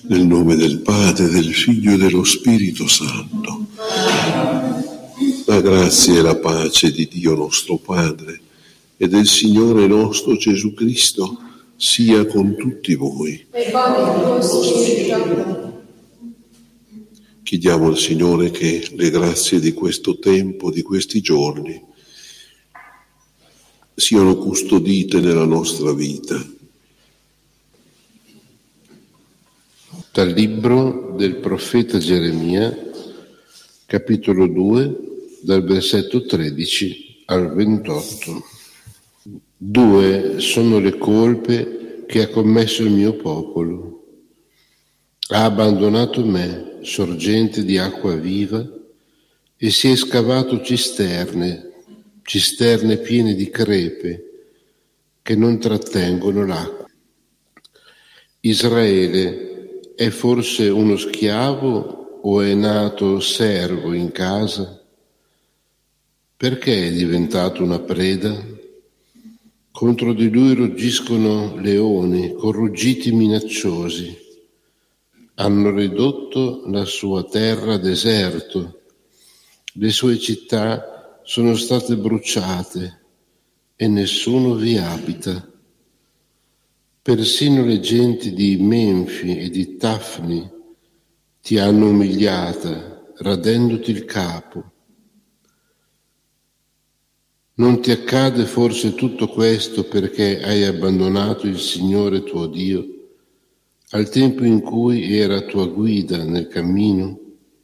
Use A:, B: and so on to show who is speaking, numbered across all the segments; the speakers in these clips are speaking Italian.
A: Nel nome del Padre, del Figlio e dello Spirito Santo. La grazia e la pace di Dio nostro Padre e del Signore nostro Gesù Cristo sia con tutti voi.
B: E con il tuo spirito.
A: Chiediamo al Signore che le grazie di questo tempo, di questi giorni, siano custodite nella nostra vita.
C: Dal libro del profeta Geremia, capitolo 2, dal versetto 13 al 28. 2 sono le colpe che ha commesso il mio popolo. Ha abbandonato me, sorgente di acqua viva, e si è scavato cisterne piene di crepe che non trattengono l'acqua. Israele è forse uno schiavo o è nato servo in casa? Perché è diventato una preda? Contro di lui ruggiscono leoni con ruggiti minacciosi. Hanno ridotto la sua terra deserto. Le sue città sono state bruciate e nessuno vi abita. Persino le genti di Menfi e di Tafni ti hanno umiliata, radendoti il capo. Non ti accade forse tutto questo perché hai abbandonato il Signore tuo Dio al tempo in cui era tua guida nel cammino?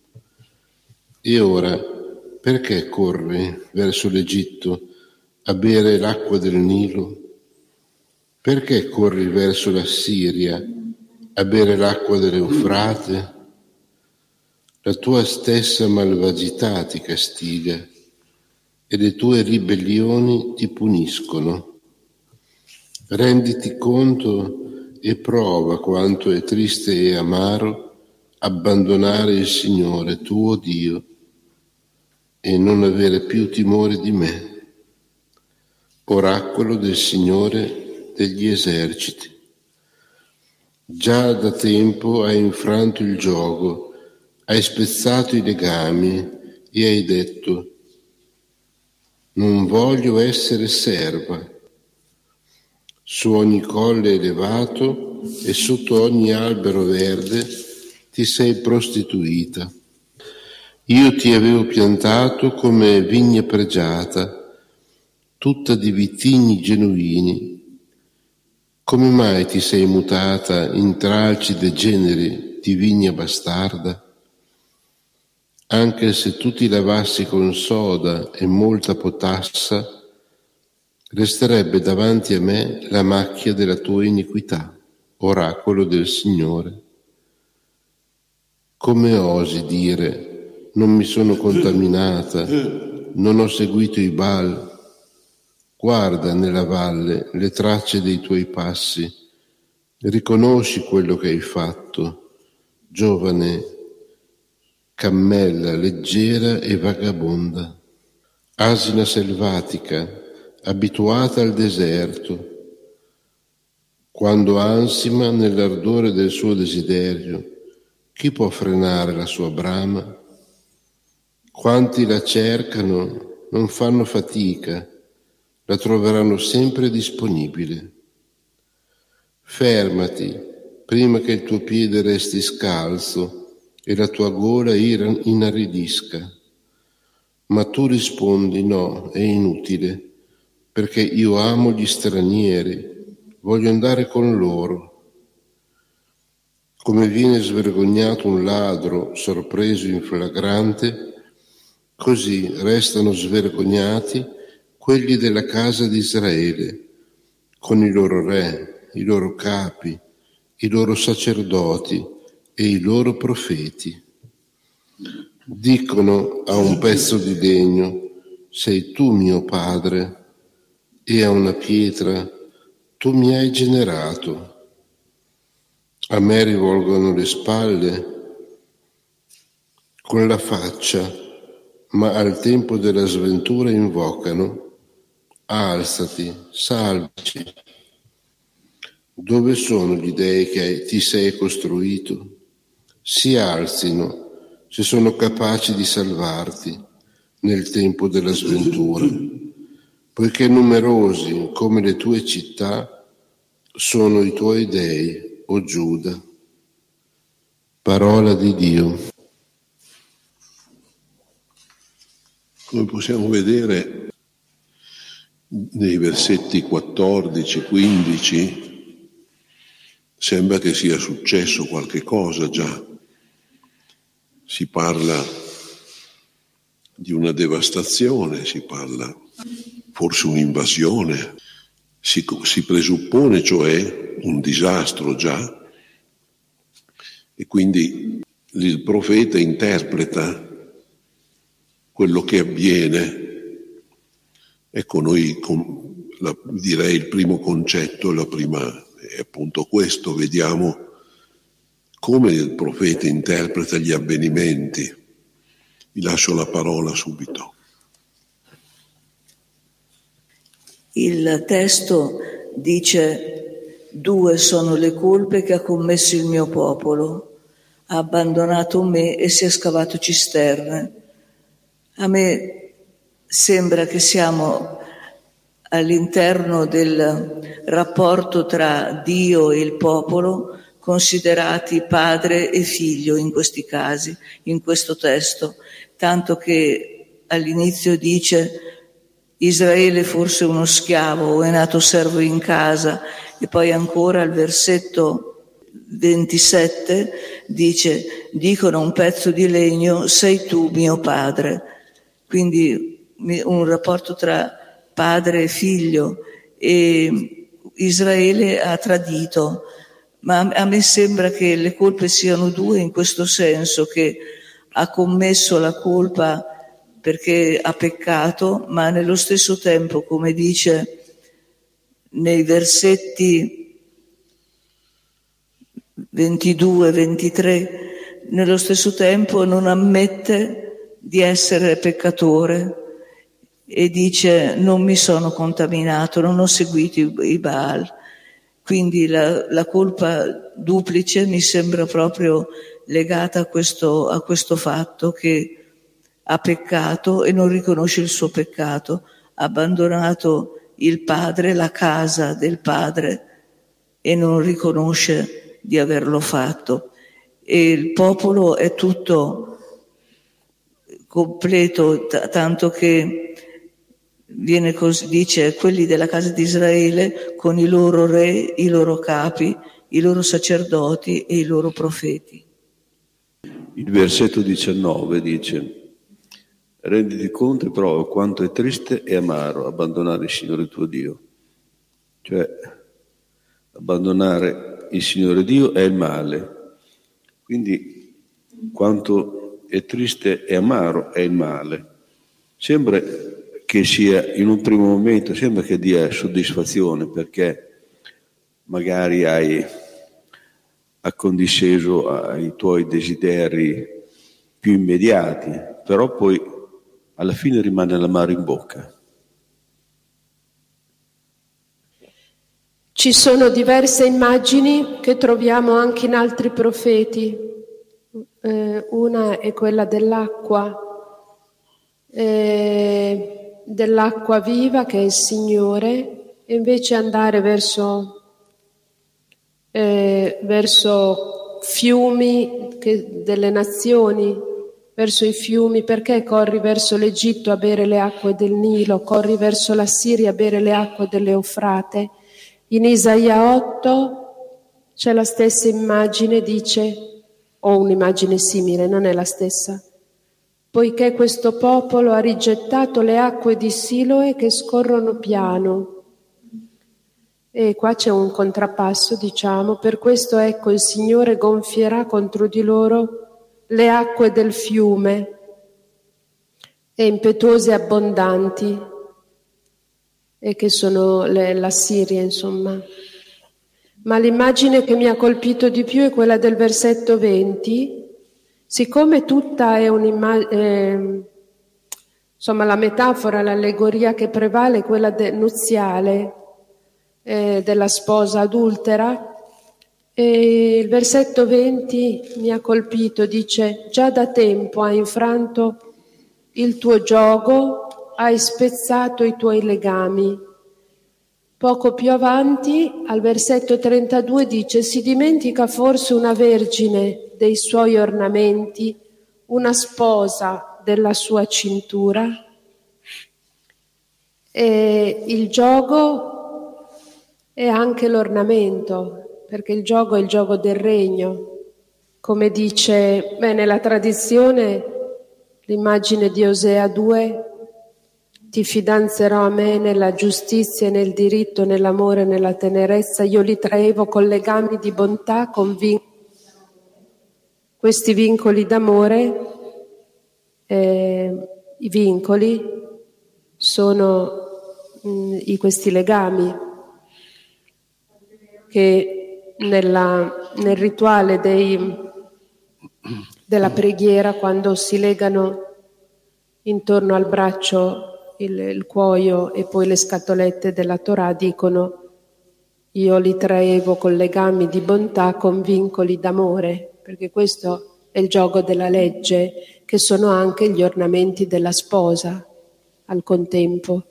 C: E ora perché corri verso l'Egitto a bere l'acqua del Nilo? Perché corri verso la Siria a bere l'acqua dell'Eufrate? La tua stessa malvagità ti castiga e le tue ribellioni ti puniscono. Renditi conto e prova quanto è triste e amaro abbandonare il Signore tuo Dio e non avere più timore di me. Oracolo del Signore degli eserciti. Già da tempo hai infranto il giogo, hai spezzato i legami e hai detto: non voglio essere serva. Su ogni colle elevato e sotto ogni albero verde ti sei prostituita. Io ti avevo piantato come vigna pregiata, tutta di vitigni genuini. Come mai ti sei mutata in tralci degeneri di vigna bastarda? Anche se tu ti lavassi con soda e molta potassa, resterebbe davanti a me la macchia della tua iniquità, oracolo del Signore. Come osi dire: non mi sono contaminata, non ho seguito i Baal? Guarda nella valle le tracce dei tuoi passi, riconosci quello che hai fatto, giovane cammella leggera e vagabonda, asina selvatica, abituata al deserto. Quando ansima nell'ardore del suo desiderio, chi può frenare la sua brama? Quanti la cercano non fanno fatica, la troveranno sempre disponibile. Fermati prima che il tuo piede resti scalzo e la tua gola inaridisca. Ma tu rispondi: no, è inutile, perché io amo gli stranieri, voglio andare con loro. Come viene svergognato un ladro sorpreso in flagrante, così restano svergognati quelli della casa di Israele, con i loro re, i loro capi, i loro sacerdoti e i loro profeti. Dicono a un pezzo di legno: sei tu mio padre, e a una pietra: tu mi hai generato. A me rivolgono le spalle con la faccia, ma al tempo della sventura invocano: alzati, salvaci. Dove sono gli dei che ti sei costruito? Si alzino se sono capaci di salvarti nel tempo della sventura, poiché numerosi come le tue città sono i tuoi dei, o Giuda. Parola di Dio.
A: Come possiamo vedere nei versetti 14, 15, sembra che sia successo qualche cosa già. Si parla di una devastazione, si parla forse un'invasione, si presuppone cioè un disastro già, e quindi il profeta interpreta quello che avviene. Ecco, noi direi il primo concetto, è appunto questo, vediamo come il profeta interpreta gli avvenimenti. Vi lascio la parola subito.
D: Il testo dice: 2 sono le colpe che ha commesso il mio popolo, ha abbandonato me e si è scavato cisterne. A me sembra che siamo all'interno del rapporto tra Dio e il popolo, considerati padre e figlio in questi casi, in questo testo, tanto che all'inizio dice: Israele forse uno schiavo o è nato servo in casa, e poi ancora al versetto 27 dice: dicono un pezzo di legno, sei tu mio padre. Quindi un rapporto tra padre e figlio, e Israele ha tradito. Ma a me sembra che le colpe siano 2 in questo senso, che ha commesso la colpa perché ha peccato, ma nello stesso tempo, come dice nei versetti 22-23, nello stesso tempo non ammette di essere peccatore e dice: non mi sono contaminato, non ho seguito i Baal. Quindi la colpa duplice mi sembra proprio legata a questo fatto, che ha peccato e non riconosce il suo peccato, ha abbandonato il padre, la casa del padre, e non riconosce di averlo fatto. E il popolo è tutto completo, tanto che viene così, dice: quelli della casa di Israele con i loro re, i loro capi, i loro sacerdoti e i loro profeti.
E: Il versetto 19 dice: renditi conto e prova quanto è triste e amaro abbandonare il Signore tuo Dio. Cioè, abbandonare il Signore Dio è il male. Quindi, quanto è triste e amaro è il male. Sembra che sia, in un primo momento, sembra che dia soddisfazione, perché magari hai accondisceso ai tuoi desideri più immediati, però poi alla fine rimane l'amaro in bocca.
B: Ci sono diverse immagini che troviamo anche in altri profeti. Una è quella dell'acqua viva, che è il Signore, e invece andare verso fiumi delle nazioni, verso i fiumi. Perché corri verso l'Egitto a bere le acque del Nilo, corri verso la Siria a bere le acque dell'Eufrate? In Isaia 8 c'è la stessa immagine, dice, o un'immagine simile, non è la stessa: poiché questo popolo ha rigettato le acque di Siloe che scorrono piano. E qua c'è un contrappasso, diciamo: per questo ecco il Signore gonfierà contro di loro le acque del fiume, e impetuose e abbondanti, e che sono la Siria, insomma. Ma l'immagine che mi ha colpito di più è quella del versetto 20, siccome tutta è un'immagine, insomma la metafora, l'allegoria che prevale è quella nuziale, della sposa adultera. E il versetto 20 mi ha colpito, dice: già da tempo hai infranto il tuo giogo, hai spezzato i tuoi legami. Poco più avanti, al versetto 32, dice: si dimentica forse una vergine dei suoi ornamenti, una sposa della sua cintura? E il giogo è anche l'ornamento, perché il giogo è il giogo del regno. Come dice nella tradizione l'immagine di Osea 2, ti fidanzerò a me nella giustizia, nel diritto, nell'amore, nella tenerezza, io li traevo con legami di bontà, con questi vincoli d'amore, i vincoli sono questi legami che nel rituale della preghiera, quando si legano intorno al braccio il cuoio e poi le scatolette della Torah, dicono: io li traevo con legami di bontà, con vincoli d'amore, perché questo è il gioco della legge, che sono anche gli ornamenti della sposa al contempo.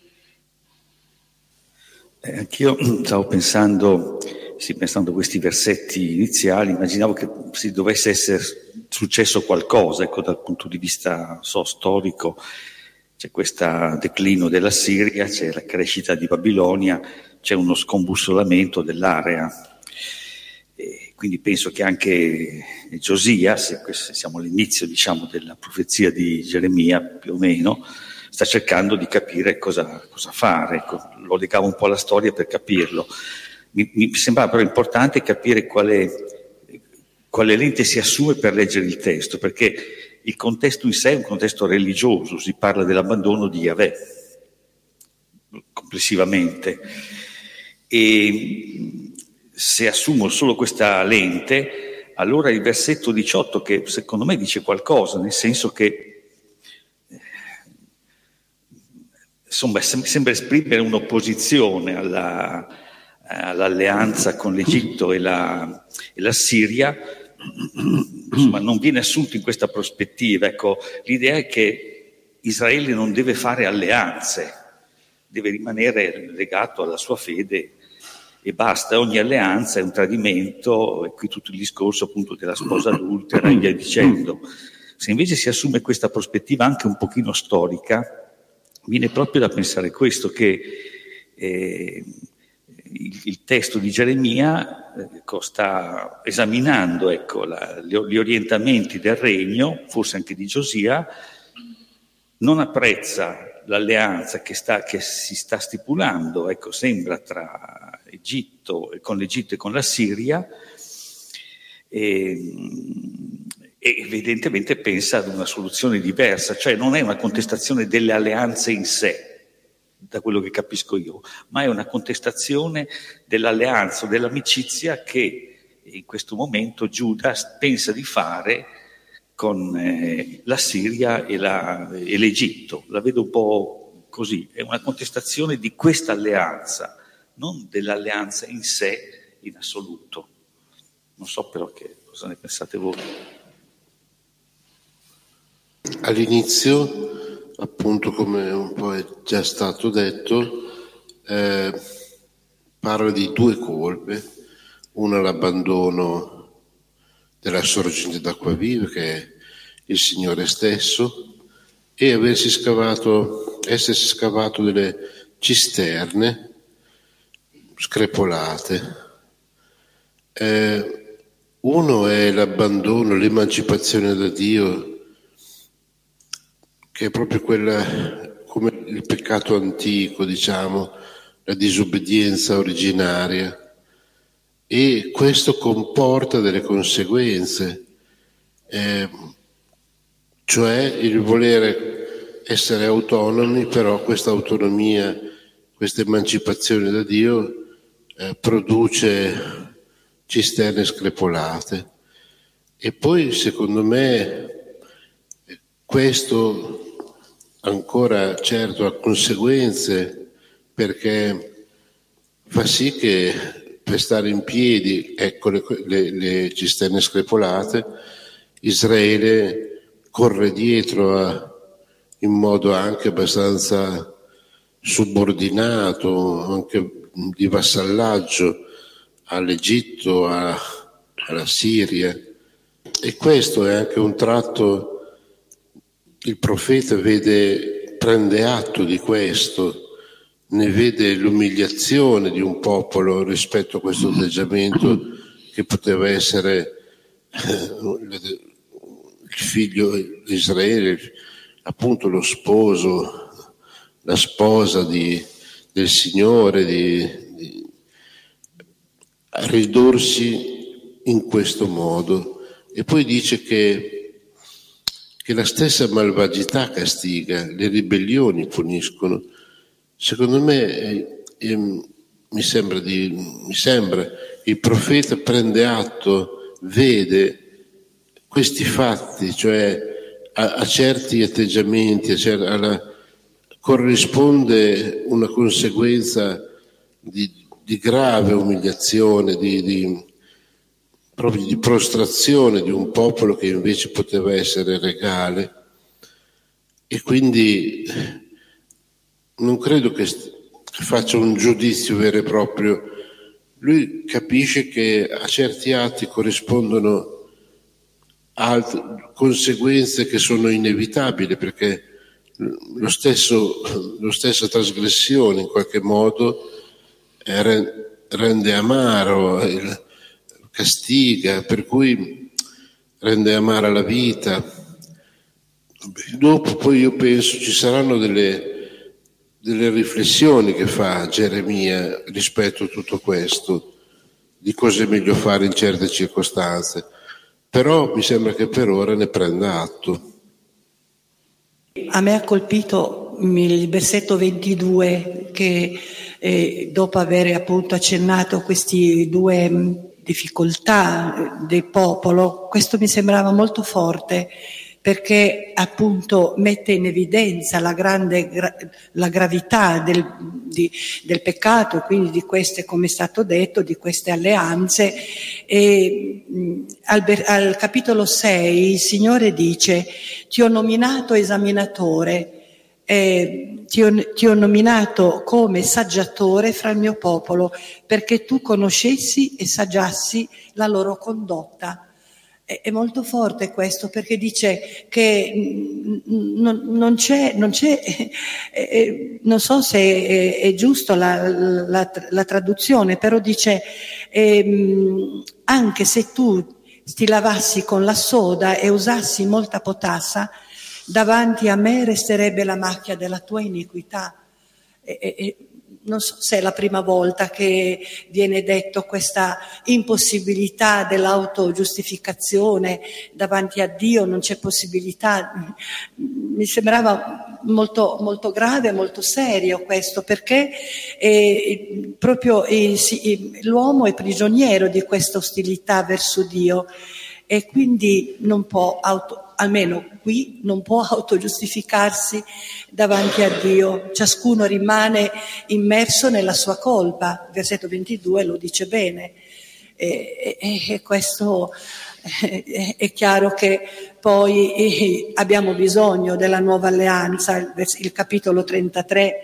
F: Anch'io stavo pensando a questi versetti iniziali, immaginavo che si dovesse essere successo qualcosa, ecco, dal punto di vista storico. C'è questo declino della Siria, c'è la crescita di Babilonia, c'è uno scombussolamento dell'area. E quindi penso che anche Giosia, se siamo all'inizio, diciamo, della profezia di Geremia, più o meno, sta cercando di capire cosa fare. Ecco, lo legavo un po' alla storia per capirlo. Mi sembrava però importante capire quale lente si assume per leggere il testo, perché il contesto in sé è un contesto religioso, si parla dell'abbandono di Yahweh complessivamente, e se assumo solo questa lente, allora il versetto 18, che secondo me dice qualcosa, nel senso che insomma sembra esprimere un'opposizione all'alleanza con l'Egitto e la Siria, insomma non viene assunto in questa prospettiva. Ecco, l'idea è che Israele non deve fare alleanze, deve rimanere legato alla sua fede e basta. Ogni alleanza è un tradimento, e qui tutto il discorso appunto della sposa adultera e via dicendo. Se invece si assume questa prospettiva anche un pochino storica, viene proprio da pensare questo, che il testo di Geremia sta esaminando, ecco, gli orientamenti del regno, forse anche di Giosia, non apprezza l'alleanza che si sta stipulando, ecco, sembra tra con l'Egitto e con la Siria, e evidentemente pensa ad una soluzione diversa, cioè non è una contestazione delle alleanze in sé, da quello che capisco io, ma è una contestazione dell'alleanza o dell'amicizia che in questo momento Giuda pensa di fare con la Siria e l'Egitto. La vedo un po' così, è una contestazione di questa alleanza, non dell'alleanza in sé in assoluto. Non so però cosa ne pensate voi.
C: All'inizio, appunto, come un po' è già stato detto, parla di due colpe: una l'abbandono della sorgente d'acqua viva, che è il Signore stesso, e essersi scavato delle cisterne screpolate. Uno è l'abbandono, l'emancipazione da Dio, che è proprio quella, come il peccato antico, diciamo, la disobbedienza originaria, e questo comporta delle conseguenze, cioè il volere essere autonomi, però questa autonomia, questa emancipazione da Dio produce cisterne screpolate. E poi, secondo me, questo ancora certo ha conseguenze, perché fa sì che per stare in piedi, ecco le cisterne screpolate, Israele corre dietro in modo anche abbastanza subordinato, anche di vassallaggio all'Egitto, alla Siria. E questo è anche un tratto, il profeta prende atto di questo, ne vede l'umiliazione di un popolo rispetto a questo atteggiamento che poteva essere il figlio di Israele, appunto lo sposo, la sposa del Signore, di ridursi in questo modo. E poi dice che la stessa malvagità castiga, le ribellioni puniscono. Secondo me mi sembra il profeta prende atto, vede questi fatti, cioè a certi atteggiamenti, corrisponde una conseguenza di grave umiliazione, proprio di prostrazione di un popolo che invece poteva essere regale. E quindi non credo che faccia un giudizio vero e proprio. Lui capisce che a certi atti corrispondono conseguenze che sono inevitabili, perché la stessa trasgressione in qualche modo rende amaro, castiga, per cui rende amara la vita. Dopo poi io penso ci saranno delle riflessioni che fa Geremia rispetto a tutto questo, di cosa è meglio fare in certe circostanze, però mi sembra che per ora ne prenda atto.
G: A me ha colpito il versetto 22 che dopo aver appunto accennato queste due difficoltà del popolo, questo mi sembrava molto forte, perché appunto mette in evidenza la gravità del peccato, quindi di queste, come è stato detto, di queste alleanze. E al capitolo 6 il Signore dice: ti ho nominato esaminatore, ti ho nominato come saggiatore fra il mio popolo, perché tu conoscessi e saggiassi la loro condotta. È molto forte questo, perché dice che non so se è giusto la traduzione, però dice anche se tu ti lavassi con la soda e usassi molta potassa, davanti a me resterebbe la macchia della tua iniquità. Non so se è la prima volta che viene detto questa impossibilità dell'autogiustificazione davanti a Dio, non c'è possibilità. Mi sembrava molto, molto grave, molto serio questo, perché proprio l'uomo è prigioniero di questa ostilità verso Dio e quindi non può almeno qui non può autogiustificarsi davanti a Dio. Ciascuno rimane immerso nella sua colpa. Il versetto 22 lo dice bene. E questo è chiaro che poi abbiamo bisogno della nuova alleanza. Il capitolo 33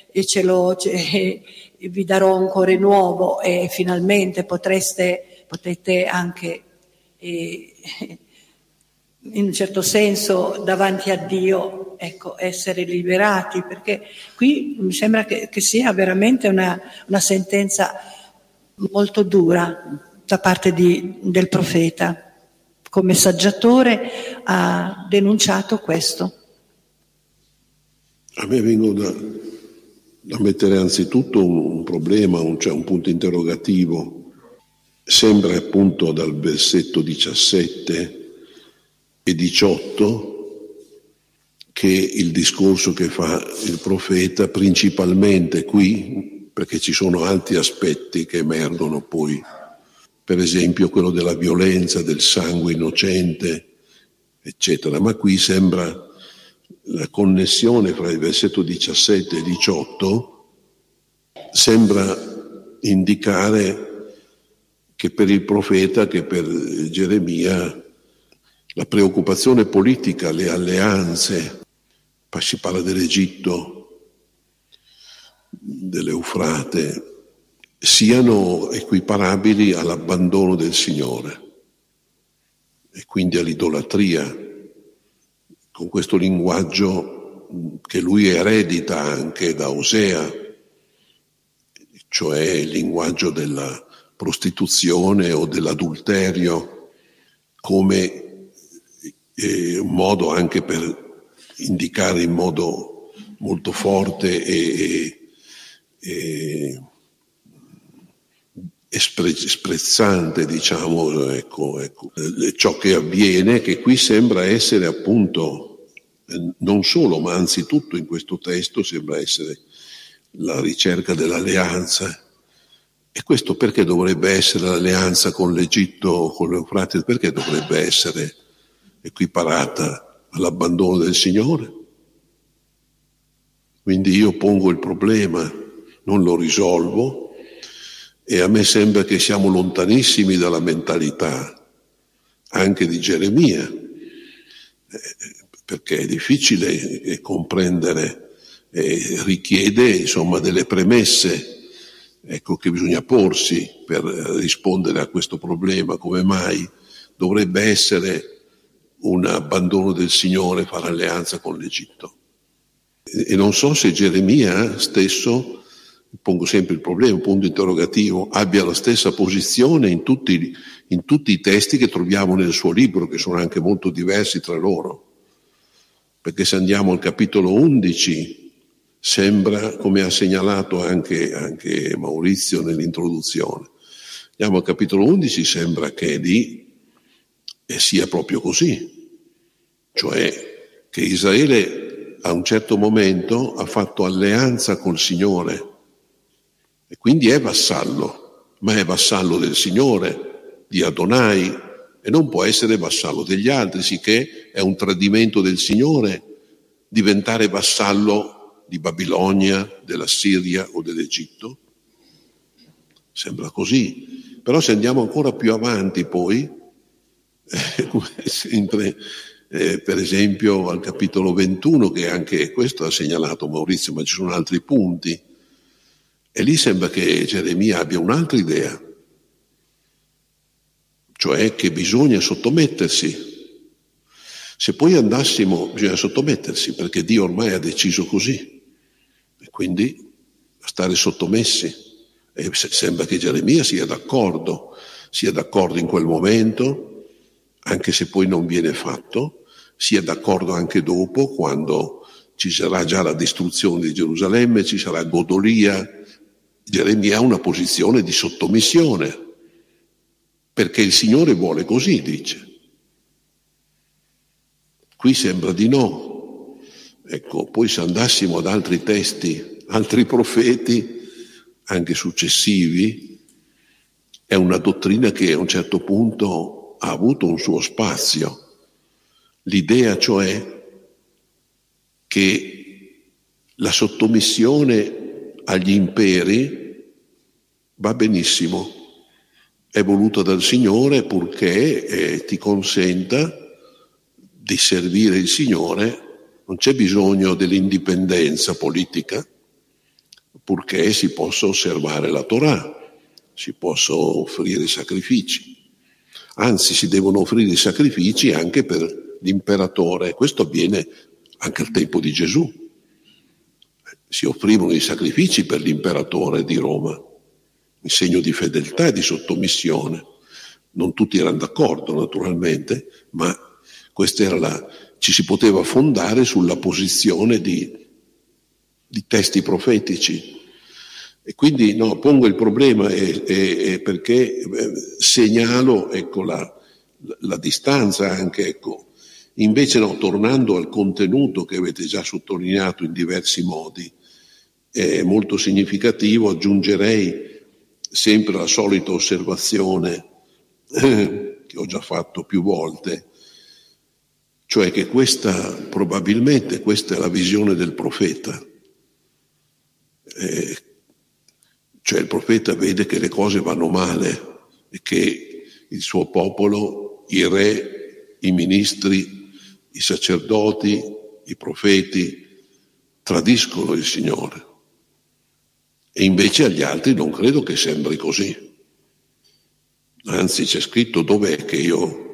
G: vi darò un cuore nuovo e finalmente potete anche in un certo senso davanti a Dio, ecco, essere liberati, perché qui mi sembra che sia veramente una sentenza molto dura da parte del profeta. Come saggiatore ha denunciato questo.
A: A me vengono da mettere anzitutto un problema, cioè un punto interrogativo. Sembra appunto dal versetto 17 e 18 che il discorso che fa il profeta principalmente qui, perché ci sono altri aspetti che emergono poi, per esempio quello della violenza, del sangue innocente, eccetera, ma qui sembra la connessione fra il versetto 17 e 18 sembra indicare che per il profeta, che per Geremia, la preoccupazione politica, le alleanze, si parla dell'Egitto, dell'Eufrate, siano equiparabili all'abbandono del Signore e quindi all'idolatria, con questo linguaggio che lui eredita anche da Osea, cioè il linguaggio della prostituzione o dell'adulterio, come un modo anche per indicare in modo molto forte e sprezzante, diciamo, ecco, ciò che avviene, che qui sembra essere appunto, non solo, ma anzitutto in questo testo sembra essere la ricerca dell'alleanza. E questo perché dovrebbe essere l'alleanza con l'Egitto, con l'Eufrate, perché dovrebbe essere equiparata all'abbandono del Signore? Quindi io pongo il problema, non lo risolvo, e a me sembra che siamo lontanissimi dalla mentalità anche di Geremia, perché è difficile comprendere, richiede insomma delle premesse, ecco, che bisogna porsi per rispondere a questo problema. Come mai dovrebbe essere un abbandono del Signore fare alleanza con l'Egitto? E non so se Geremia stesso, pongo sempre il problema, un punto interrogativo, abbia la stessa posizione in tutti i testi che troviamo nel suo libro, che sono anche molto diversi tra loro. Perché se andiamo al capitolo 11, sembra, come ha segnalato anche Maurizio nell'introduzione, andiamo al capitolo 11, sembra che lì sia proprio così, cioè che Israele a un certo momento ha fatto alleanza col Signore e quindi è vassallo, ma è vassallo del Signore, di Adonai, e non può essere vassallo degli altri, sicché è un tradimento del Signore diventare vassallo di Babilonia, della Siria o dell'Egitto. Sembra così. Però se andiamo ancora più avanti poi, sempre, per esempio al capitolo 21, che anche questo ha segnalato Maurizio, ma ci sono altri punti, e lì sembra che Geremia abbia un'altra idea, cioè che bisogna sottomettersi. Se poi andassimo, bisogna sottomettersi, perché Dio ormai ha deciso così, e quindi stare sottomessi. E sembra che Geremia sia d'accordo in quel momento, anche se poi non viene fatto, sia d'accordo anche dopo, quando ci sarà già la distruzione di Gerusalemme, ci sarà Godolia. Geremia ha una posizione di sottomissione, perché il Signore vuole così, dice. Qui sembra di no. Ecco, poi se andassimo ad altri testi, altri profeti, anche successivi, è una dottrina che a un certo punto ha avuto un suo spazio. L'idea cioè che la sottomissione agli imperi va benissimo, è voluta dal Signore purché ti consenta di servire il Signore, non c'è bisogno dell'indipendenza politica, purché si possa osservare la Torah, si possono offrire sacrifici. Anzi, si devono offrire i sacrifici anche per l'imperatore. Questo avviene anche al tempo di Gesù. Si offrivano i sacrifici per l'imperatore di Roma, in segno di fedeltà e di sottomissione. Non tutti erano d'accordo, naturalmente, ma questa era ci si poteva fondare sulla posizione di testi profetici. E quindi pongo il problema perché segnalo, ecco, la distanza anche, ecco. Invece tornando al contenuto che avete già sottolineato in diversi modi, è molto significativo, aggiungerei sempre la solita osservazione che ho già fatto più volte, cioè che probabilmente questa è la visione del profeta, Cioè il profeta vede che le cose vanno male e che il suo popolo, i re, i ministri, i sacerdoti, i profeti tradiscono il Signore. E invece agli altri non credo che sembri così. Anzi, c'è scritto, dov'è che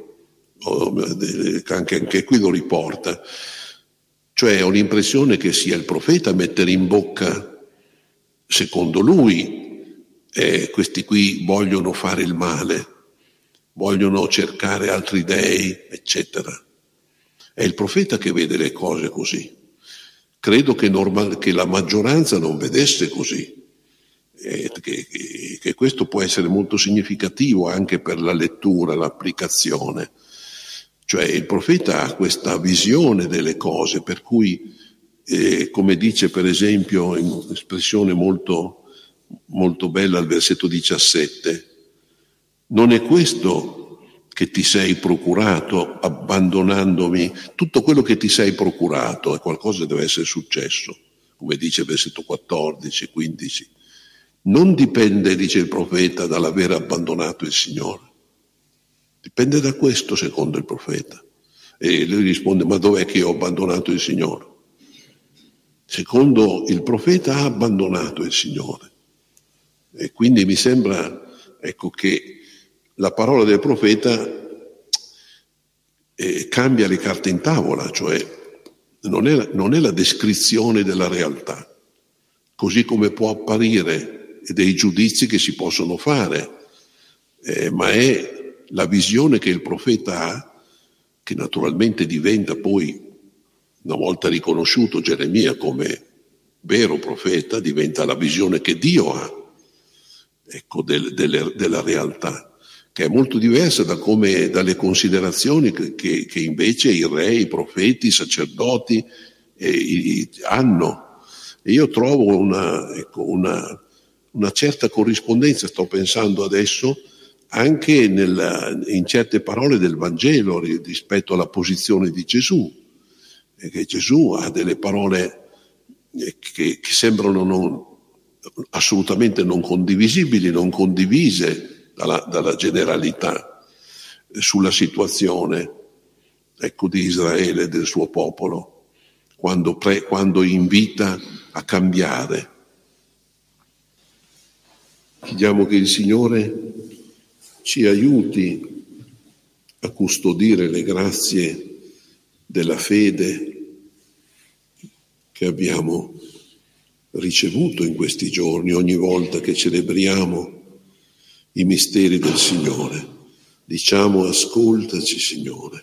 A: anche qui lo riporta. Cioè ho l'impressione che sia il profeta a mettere in bocca, secondo lui, questi qui vogliono fare il male, vogliono cercare altri dei, eccetera. È il profeta che vede le cose così. Credo che la maggioranza non vedesse così. Che questo può essere molto significativo anche per la lettura, l'applicazione. Cioè il profeta ha questa visione delle cose, per cui, come dice per esempio in un'espressione molto, molto bella al versetto 17, non è questo che ti sei procurato abbandonandomi, tutto quello che ti sei procurato è qualcosa che deve essere successo, come dice il versetto 14, 15. Non dipende, dice il profeta, dall'aver abbandonato il Signore. Dipende da questo, secondo il profeta. E lui risponde, ma dov'è che io ho abbandonato il Signore? Secondo il profeta ha abbandonato il Signore. E quindi mi sembra, che la parola del profeta cambia le carte in tavola, cioè non è la descrizione della realtà, così come può apparire dei giudizi che si possono fare, ma è la visione che il profeta ha, che naturalmente diventa poi, una volta riconosciuto Geremia come vero profeta, diventa la visione che Dio ha, della realtà, che è molto diversa dalle considerazioni che invece i re, i profeti, i sacerdoti hanno. E io trovo una certa corrispondenza, sto pensando adesso, anche in certe parole del Vangelo rispetto alla posizione di Gesù, che Gesù ha delle parole che sembrano assolutamente non condivisibili, non condivise dalla generalità sulla situazione di Israele e del suo popolo, quando invita a cambiare. Chiediamo che il Signore ci aiuti a custodire le grazie della fede che abbiamo ricevuto in questi giorni, ogni volta che celebriamo i misteri del Signore. Diciamo: ascoltaci, Signore.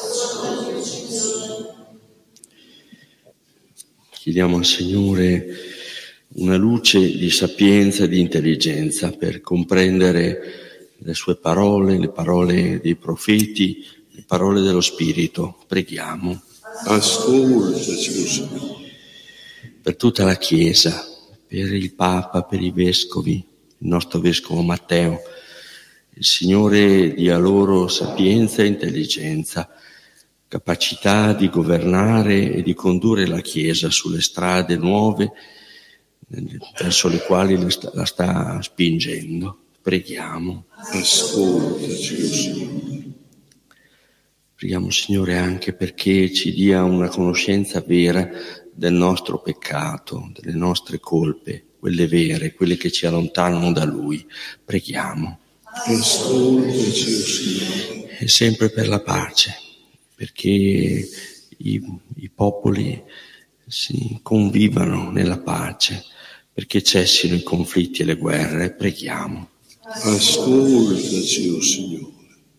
H: Chiediamo al Signore una luce di sapienza e di intelligenza per comprendere le sue parole, le parole dei profeti, le parole dello Spirito. Preghiamo.
A: Ascoltaci, Signore.
H: Per tutta la Chiesa, per il Papa, per i Vescovi, il nostro Vescovo Matteo, il Signore dia loro sapienza e intelligenza, capacità di governare e di condurre la Chiesa sulle strade nuove verso le quali la sta spingendo. Preghiamo.
A: Ascoltaci, Signore.
H: Preghiamo, Signore, anche perché ci dia una conoscenza vera del nostro peccato, delle nostre colpe, quelle vere, quelle che ci allontanano da Lui. Preghiamo.
A: Ascoltaci, Signore.
H: E sempre per la pace, perché i popoli si convivano nella pace, perché cessino i conflitti e le guerre. Preghiamo.
A: Ascoltaci, Signore.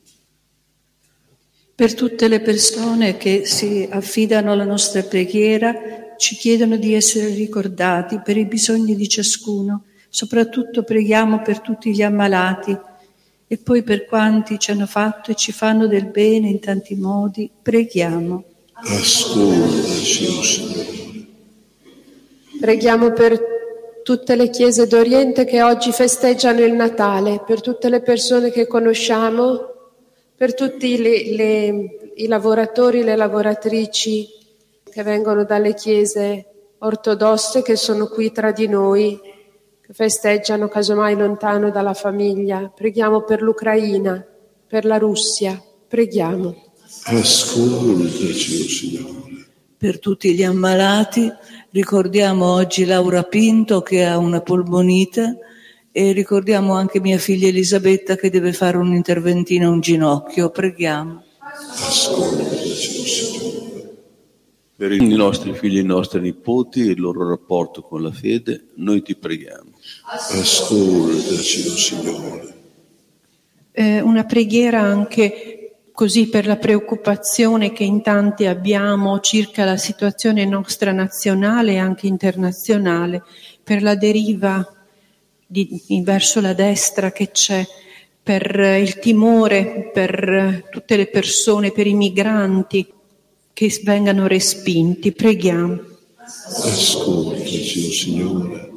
D: Per tutte le persone che si affidano alla nostra preghiera, ci chiedono di essere ricordati per i bisogni di ciascuno. Soprattutto preghiamo per tutti gli ammalati e poi per quanti ci hanno fatto e ci fanno del bene in tanti modi. Preghiamo.
A: Ascoltaci, Signore.
B: Preghiamo per tutte le chiese d'Oriente che oggi festeggiano il Natale, per tutte le persone che conosciamo, per tutti i lavoratori, le lavoratrici che vengono dalle chiese ortodosse che sono qui tra di noi, che festeggiano casomai lontano dalla famiglia. Preghiamo per l'Ucraina, per la Russia. Preghiamo.
A: Ascoltaci, oh Signore.
D: Per tutti gli ammalati ricordiamo oggi Laura Pinto che ha una polmonite e ricordiamo anche mia figlia Elisabetta che deve fare un interventino a un ginocchio. Preghiamo.
A: Ascoltaci, oh Signore.
E: Per i nostri figli e i nostri nipoti e il loro rapporto con la fede, noi ti preghiamo.
A: Ascoltaci, oh Signore.
I: Una preghiera anche così per la preoccupazione che in tanti abbiamo circa la situazione nostra nazionale e anche internazionale, per la deriva verso la destra che c'è, per il timore per tutte le persone, per i migranti che vengano respinti. Preghiamo.
A: Ascoltaci, oh Signore.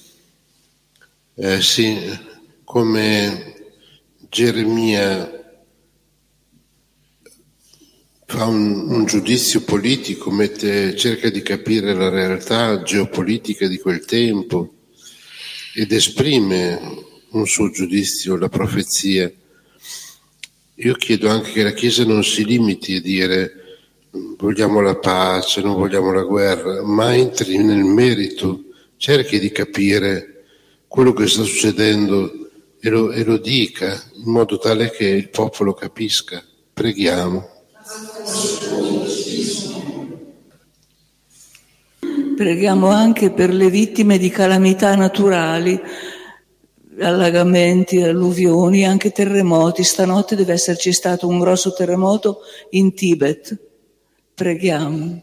C: Sì, come Geremia fa un giudizio politico, cerca di capire la realtà geopolitica di quel tempo ed esprime un suo giudizio, la profezia. Io chiedo anche che la Chiesa non si limiti a dire vogliamo la pace, non vogliamo la guerra, ma entri nel merito, cerchi di capire quello che sta succedendo e lo dica in modo tale che il popolo capisca. Preghiamo.
D: Preghiamo anche per le vittime di calamità naturali, allagamenti, alluvioni, anche terremoti. Stanotte deve esserci stato un grosso terremoto in Tibet. Preghiamo.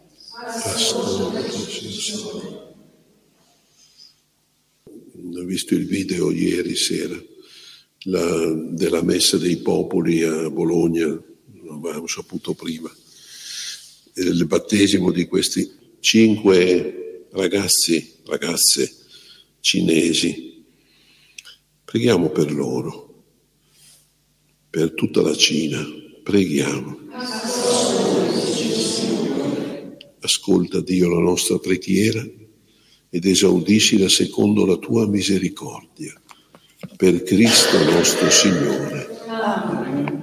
A: Ho visto il video ieri sera della messa dei popoli a Bologna, non avevamo saputo prima, il battesimo di questi 5 ragazze cinesi. Preghiamo per loro, per tutta la Cina, preghiamo. Ascolta, Dio, la nostra preghiera ed esaudiscila secondo la tua misericordia. Per Cristo nostro Signore. Amen.